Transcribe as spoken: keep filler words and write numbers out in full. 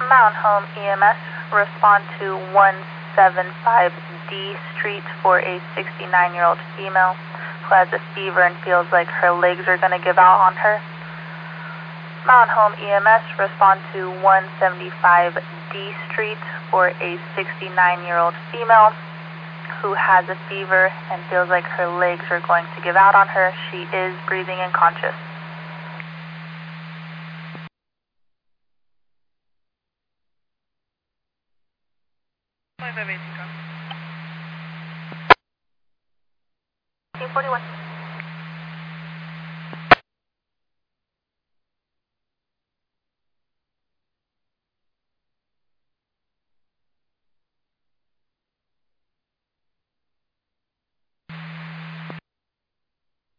Mountain Home E M S, respond to one seven five D Street for a sixty-nine-year-old female who has a fever and feels like her legs are going to give out on her. Mountain Home E M S, respond to one seventy-five D Street for a sixty-nine-year-old female who has a fever and feels like her legs are going to give out on her. She is breathing and conscious. forty-one.